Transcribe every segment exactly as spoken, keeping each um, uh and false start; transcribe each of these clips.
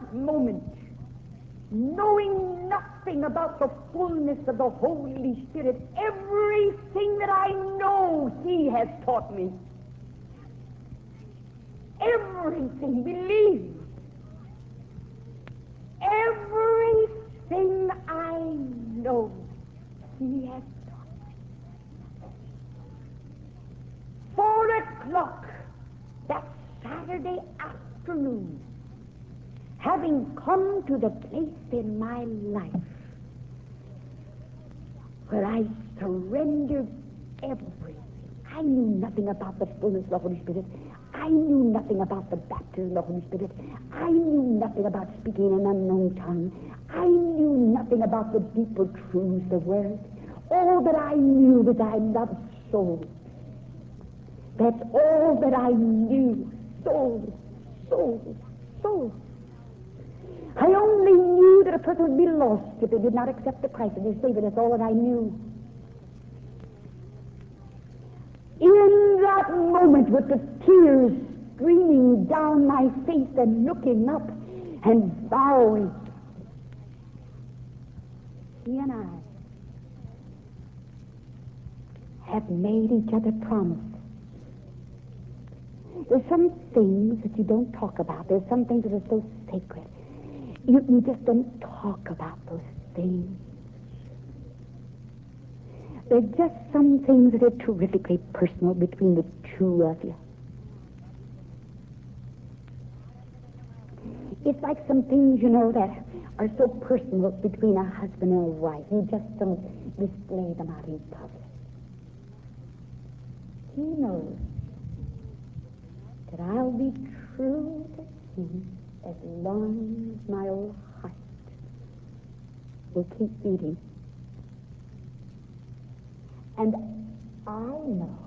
moment, knowing nothing about the fullness of the Holy Spirit, everything that I know He has taught me. Everything, believe. Everything I know He has taught me. Four o'clock that Saturday afternoon, having come to the place in my life where I surrendered everything. I knew nothing about the fullness of the Holy Spirit. I knew nothing about the baptism of the Holy Spirit. I knew nothing about speaking in an unknown tongue. I knew nothing about the deeper truths of the Word. All that I knew was I loved souls. That's all that I knew. Souls, souls, souls. I only knew that a person would be lost if they did not accept the Christ as their Savior. That's all that I knew. In that moment, with the tears streaming down my face and looking up and bowing, he and I have made each other promises. There's some things that you don't talk about. There's some things that are so sacred. You, you just don't talk about those things. There's just some things that are terrifically personal between the two of you. It's like some things, you know, that are so personal between a husband and a wife. You just don't display them out in public. He knows that I'll be true to him as long as my old heart will keep beating. And I know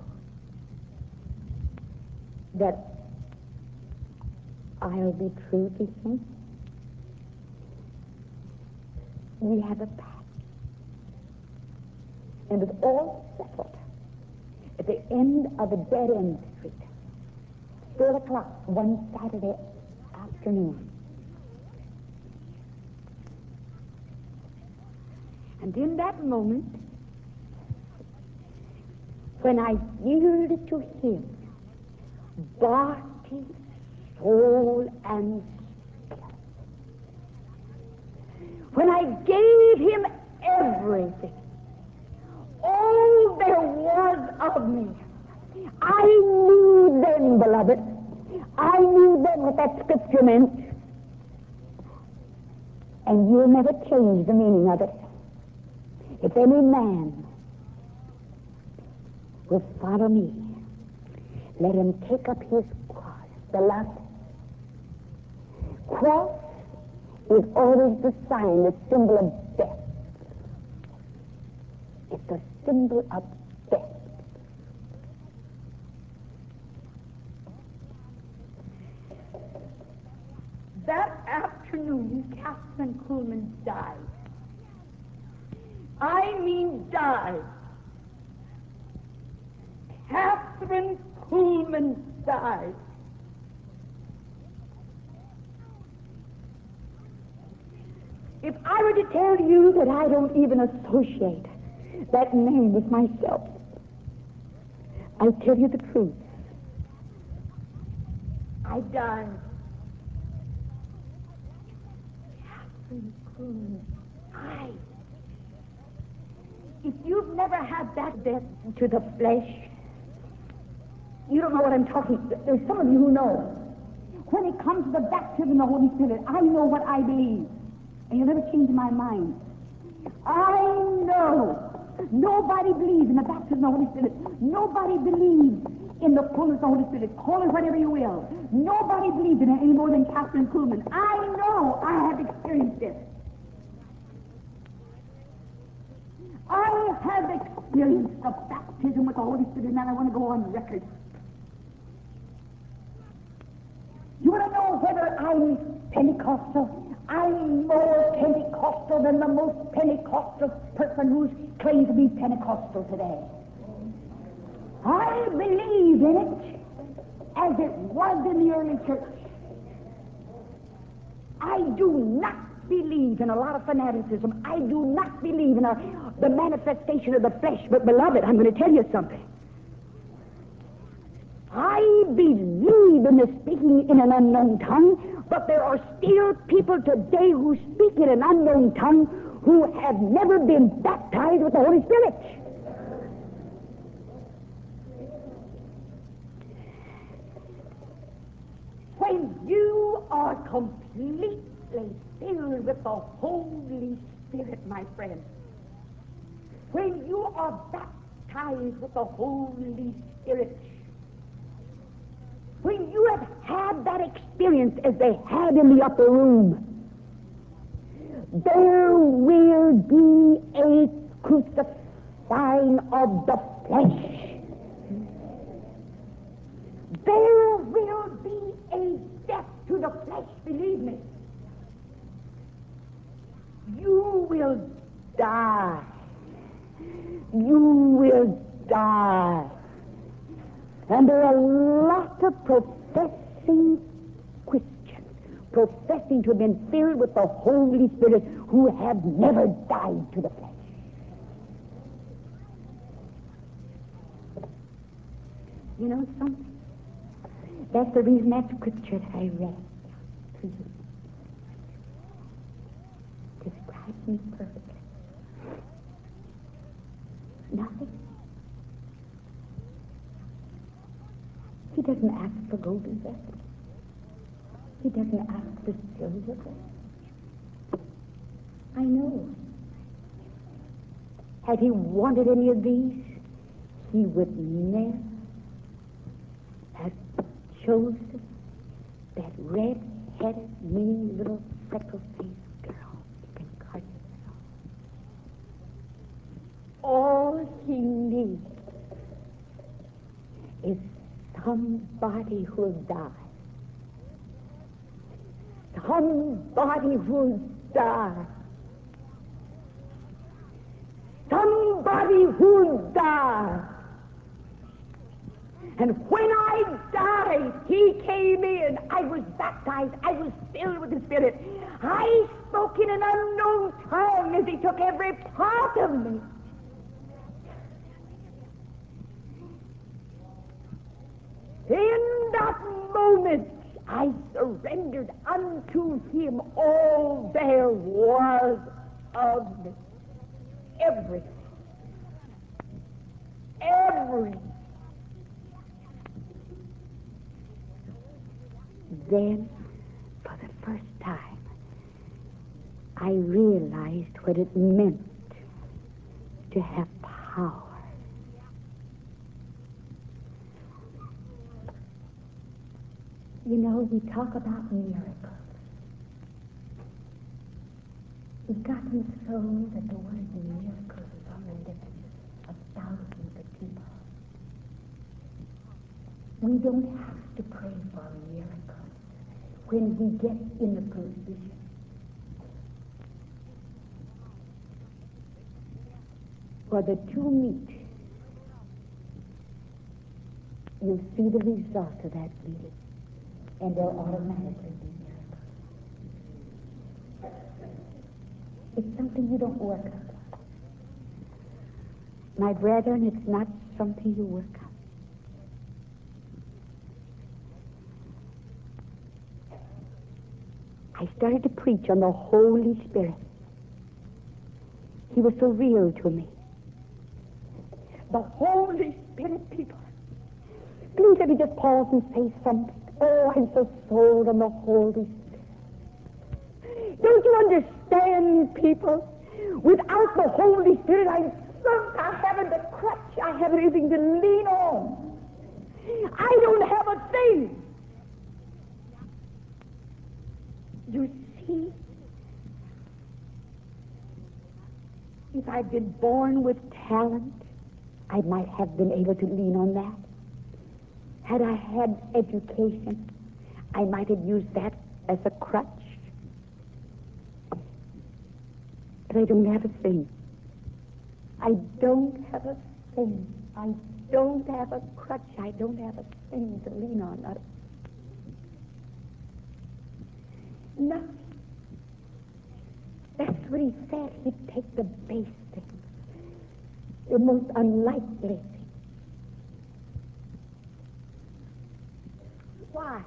that I'll be true to him. We have a pact. And it's all settled at the end of a dead-end street. Four o'clock one Saturday afternoon. And in that moment, when I yielded to him, body, soul, and spirit, when I gave him everything, all there was of me, I knew then, beloved, I knew then what that scripture meant, and you'll never change the meaning of it. If any man will follow me, let him take up his cross. Beloved, cross is always the sign, the symbol of death. It's a symbol of death. That afternoon, Catherine Kuhlman died. I mean died. Catherine Kuhlman died. If I were to tell you that I don't even associate that name with myself, I tell you the truth. I died. Catherine Kuhlman. I. If you've never had that death to the flesh, you don't know what I'm talking about. There's some of you who know. When it comes to the baptism of the Holy Spirit, I know what I believe. And you'll never change my mind. I know. Nobody believes in the baptism of the Holy Spirit. Nobody believes in the fullness of the Holy Spirit. Call it whatever you will. Nobody believes in it any more than Catherine Kuhlman. I know. I have experienced it. I have experienced the baptism with the Holy Spirit, and I want to go on record. You want to know whether I'm Pentecostal? I'm more Pentecostal than the most Pentecostal person who claims to be Pentecostal today. I believe in it as it was in the early church. I do not believe in a lot of fanaticism. I do not believe in a, the manifestation of the flesh. But, beloved, I'm going to tell you something. I believe in the speaking in an unknown tongue, but there are still people today who speak in an unknown tongue who have never been baptized with the Holy Spirit. When you are completely filled with the Holy Spirit, my friend, when you are baptized with the Holy Spirit, when you have had that experience as they had in the upper room, there will be a crucifying of the flesh. There will be a death to the flesh, believe me. You will die. You will die. And there are lots of professing Christians, professing to have been filled with the Holy Spirit, who have never died to the flesh. You know something? That's the reason that scripture that I read to you describes me perfectly. Nothing. He doesn't ask for golden vessels. He doesn't ask for silver vessels. I know. Had he wanted any of these, he would never have chosen that red-headed, mean little freckle-faced girl in Carson. All he needs is somebody who'll die. Somebody who'll die. Somebody who'll die. And when I died, he came in. I was baptized. I was filled with the Spirit. I spoke in an unknown tongue as he took every part of me. In that moment, I surrendered unto him all there was of me. Everything. Everything. Then, for the first time, I realized what it meant to have power. You know, we talk about miracles. We've gotten so that the word miracles is on the lips of thousands of people. We don't have to pray for a miracle when we get in the position. For the two meet, you'll see the result of that meeting, and there'll automatically be miracles. It's something you don't work on. My brethren, it's not something you work on. I started to preach on the Holy Spirit. He was so real to me. The Holy Spirit, people. Please let me just pause and say something. Oh, I'm so sold on the Holy Spirit. Don't you understand, people? Without the Holy Spirit, I'm sunk. I haven't a crutch. I haven't anything to lean on. I don't have a thing. You see, if I'd been born with talent, I might have been able to lean on that. Had I had education, I might have used that as a crutch. But I don't have a thing. I don't have a thing. I don't have a crutch. I don't have a thing to lean on. Not Nothing. what he said. He'd take the base things, the most unlikely things. Why?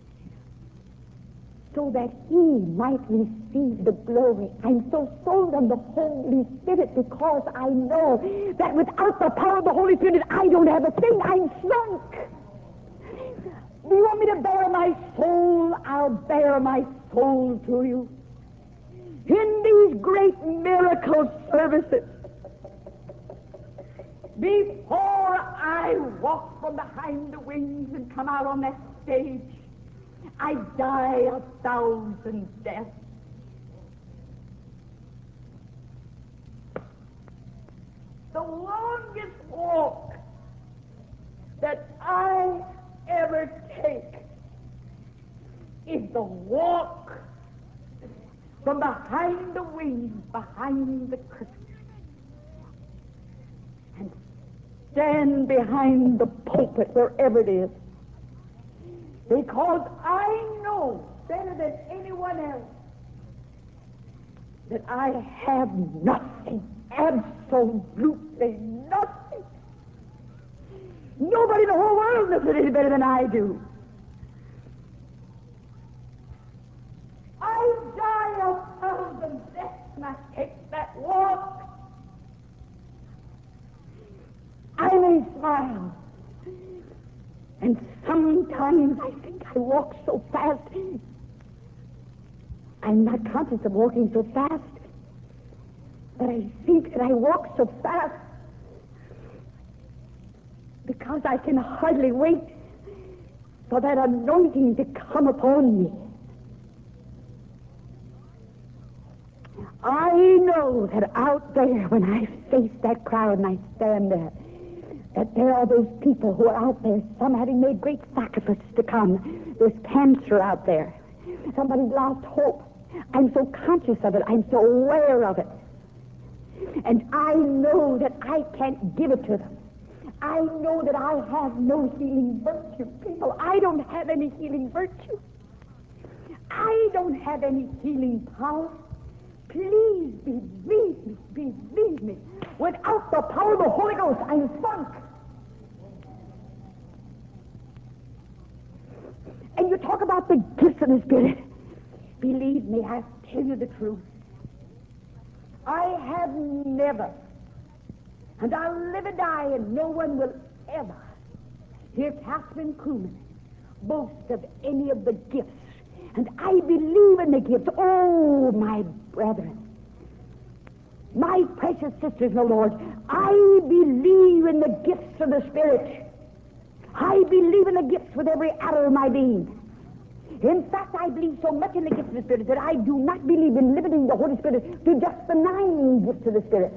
So that he might receive the glory. I'm so sold on the Holy Spirit because I know that without the power of the Holy Spirit, I don't have a thing. I'm sunk. Do you want me to bare my soul? I'll bare my soul to you. In these great miracle services, before I walk from behind the wings and come out on that stage, I die a thousand deaths. The longest walk that I ever take is the walk from behind the wings, behind the curtain, and stand behind the pulpit, wherever it is, because I know better than anyone else that I have nothing, absolutely nothing. Nobody in the whole world knows it any better than I do. I die a thousand deaths and I take that walk. I may smile, and sometimes I think I walk so fast. I'm not conscious of walking so fast, but I think that I walk so fast because I can hardly wait for that anointing to come upon me. I know that out there, when I face that crowd and I stand there, that there are those people who are out there, some having made great sacrifices to come. There's cancer out there. Somebody's lost hope. I'm so conscious of it. I'm so aware of it. And I know that I can't give it to them. I know that I have no healing virtue. People, I don't have any healing virtue. I don't have any healing power. Please believe me, believe me. Without the power of the Holy Ghost, I'm sunk. And you talk about the gifts of the Spirit. Believe me, I tell you the truth. I have never, and I'll live and die, and no one will ever hear Catherine Kuhlman boast of any of the gifts. And I believe in the gifts. Oh, my brethren, my precious sisters in the Lord, I believe in the gifts of the Spirit. I believe in the gifts with every atom of my being. In fact, I believe so much in the gifts of the Spirit that I do not believe in limiting the Holy Spirit to just the nine gifts of the Spirit.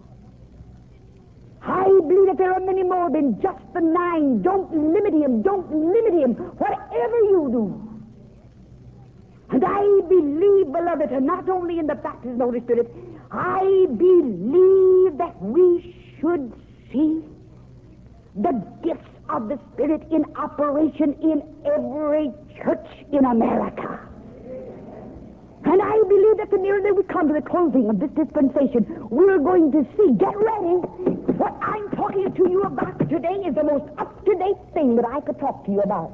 I believe that there are many more than just the nine. Don't limit him. Don't limit him. Whatever you do. And I believe, beloved, and not only in the baptism of the Holy Spirit, I believe that we should see the gifts of the Spirit in operation in every church in America. And I believe that the nearer that we come to the closing of this dispensation, we're going to see, get ready, what I'm talking to you about today is the most up-to-date thing that I could talk to you about.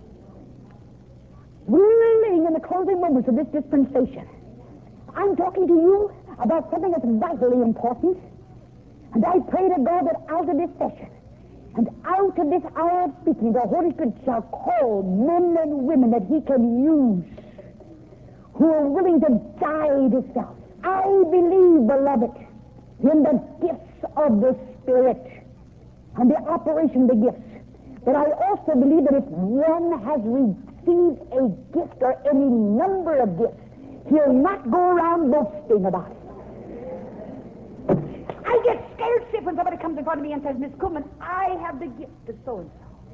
We're living in the closing moments of this dispensation. I'm talking to you about something that's vitally important. And I pray to God that out of this session and out of this hour of speaking, the Holy Spirit shall call men and women that he can use who are willing to die to self. I believe, beloved, in the gifts of the Spirit and the operation of the gifts. But I also believe that if one has received a gift or any number of gifts, he'll not go around boasting about it. I get scared stiff when somebody comes in front of me and says, Miss Kuhlman, I have the gift of so-and-so.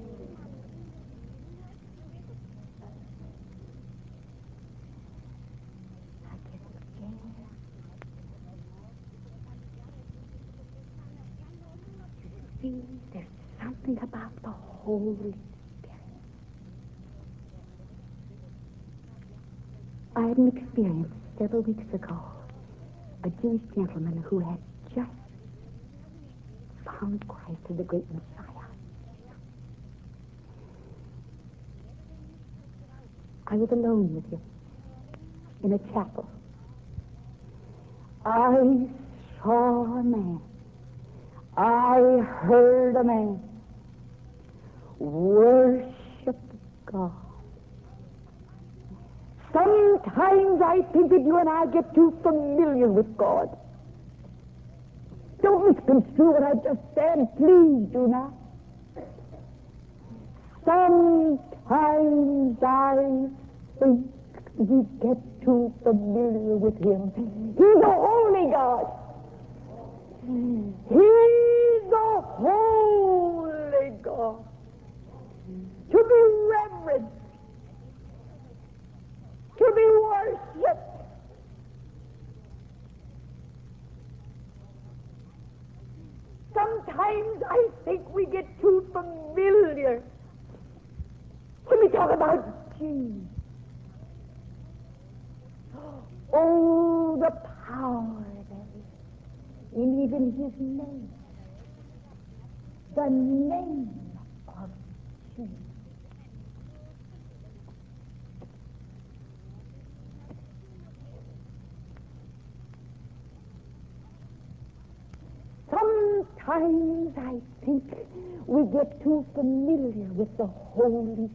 I get scared. You see, there's something about the Holy Spirit. I had an experience several weeks ago a Jewish gentleman who had just found Christ as the great Messiah. I was alone with him in a chapel. I saw a man. I heard a man worship God. Sometimes I think that you and I get too familiar with God. Don't misconstrue what I just said. Please do not. Sometimes I think we get too familiar with him. He's a holy God. He's a holy God. To be reverenced. To be worshipped. Sometimes I think we get too familiar when we talk about Jesus. Oh, the power that is in even his name. The name of Jesus. Sometimes I think we get too familiar with the Holy Spirit.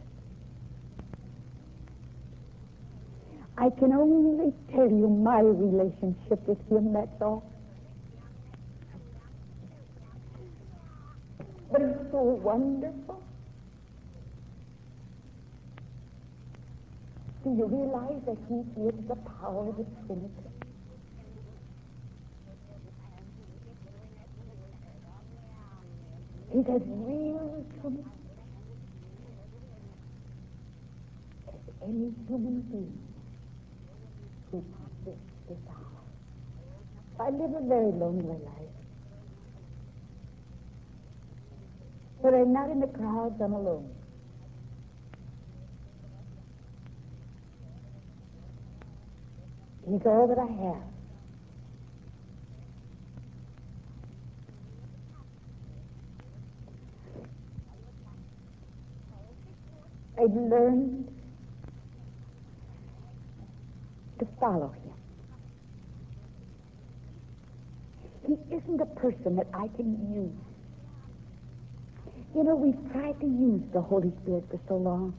I can only tell you my relationship with him, that's all. But it's so wonderful. Do you realize that he is the power of the Trinity? He's as real to me as any human being who exists this hour. I live a very lonely life. But I'm not in the crowds, I'm alone. He's all that I have. I've learned to follow him. He isn't a person that I can use. You know, we've tried to use the Holy Spirit for so long.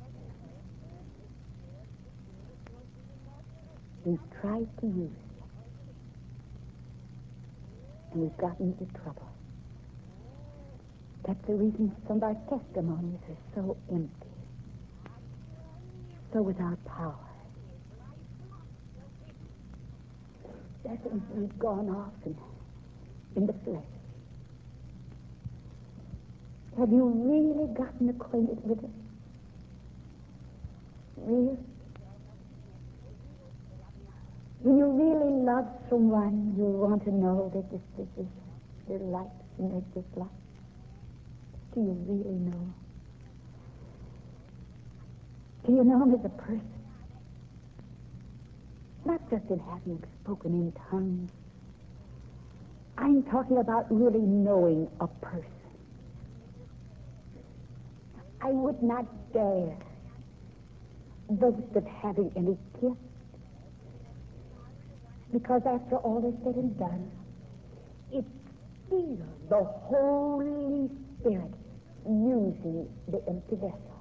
We've tried to use it. And we've gotten into trouble. That's the reason some of our testimonies are so empty. So without power. That's when we've gone off in, in the flesh. Have you really gotten acquainted with it? Really? When you really love someone, you want to know that this, this is their life and their dislike. Do you really know? Do you know him as a person? Not just in having spoken in tongues. I'm talking about really knowing a person. I would not dare boast of having any gift, because after all is said and done, it's still the Holy Spirit using the empty vessel.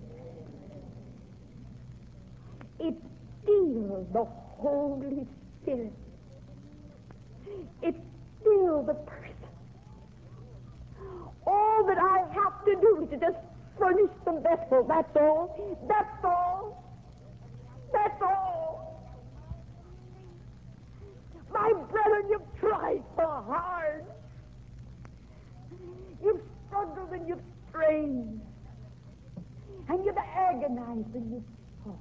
It's still the Holy Spirit. It's still the person. All that I have to do is to just furnish the vessel. That's all. That's all. That's all. My brethren, you've tried so hard. You've struggled and you've strained. And you've agonized and you've fought.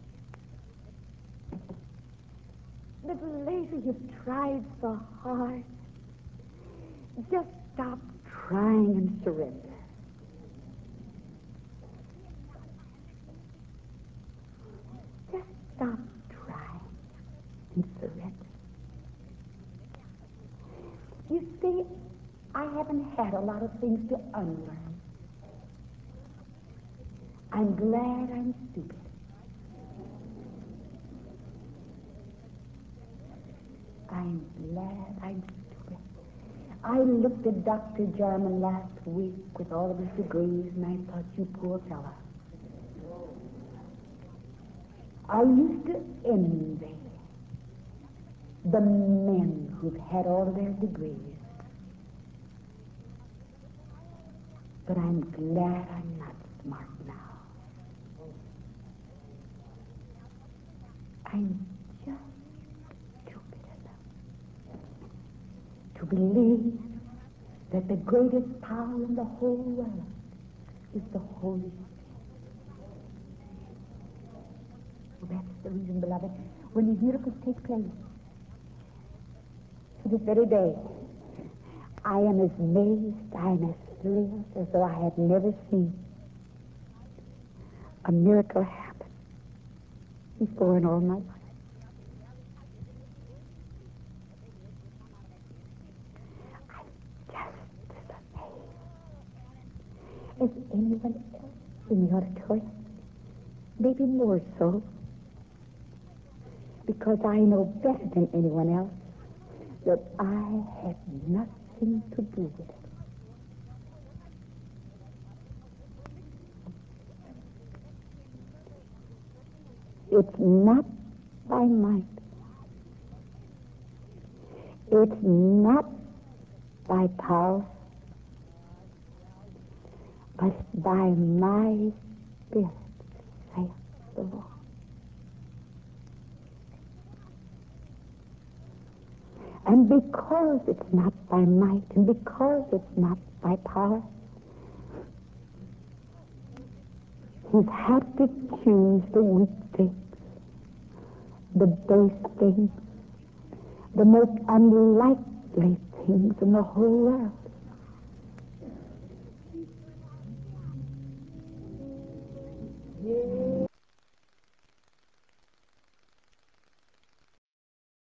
But lately you've tried so hard. Just stop trying and surrender. Just stop trying and surrender. haven't had a lot of things to unlearn. I'm glad I'm stupid. I'm glad I'm stupid. I looked at Doctor Jarman last week with all of his degrees, and I thought, you poor fella. I used to envy the men who've had all of their degrees. But I'm glad I'm not smart now. I'm just stupid enough to believe that the greatest power in the whole world is the Holy Spirit. Well, that's the reason, beloved, when these miracles take place, to this very day, I am as amazed, I am as thrilled as though I had never seen a miracle happen before in all my life. Is anyone else in the auditorium? Maybe more so, because I know better than anyone else that I have nothing to do with it. It's not by might. It's not by power. But by my Spirit, saith the Lord. And because it's not by might, and because it's not by power, He's had to choose the weak things, the base things, the most unlikely things in the whole world,